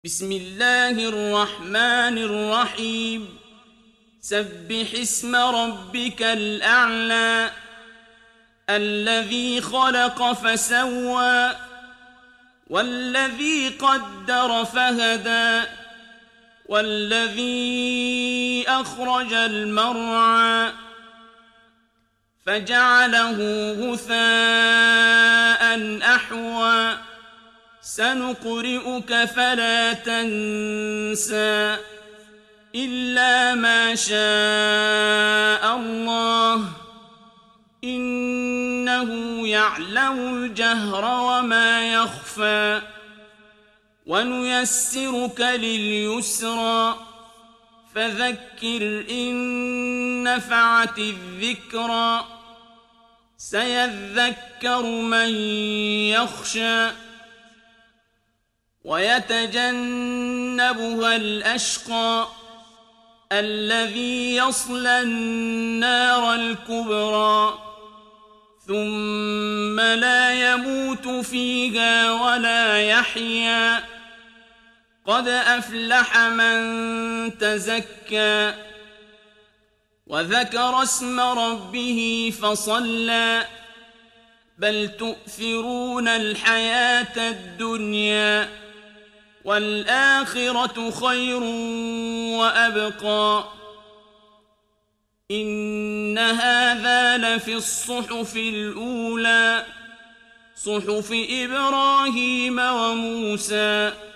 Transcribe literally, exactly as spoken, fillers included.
بسم الله الرحمن الرحيم سبح اسم ربك الأعلى الذي خلق فسوى والذي قدر فهدى والذي أخرج المرعى فجعله غثاء أحوى سنقرئك فلا تنسى إلا ما شاء الله إنه يعلم الجهر وما يخفى ونيسرك لليسرى فذكر إن نفعت الذكرى سيذكر من يخشى ويتجنبها الأشقى الذي يصلى النار الكبرى ثم لا يموت فيها ولا يحيا قد أفلح من تزكى وذكر اسم ربه فصلى بل تؤثرون الحياة الدنيا والآخرة خير وأبقى إن هذا لفي الصحف الأولى صحف إبراهيم وموسى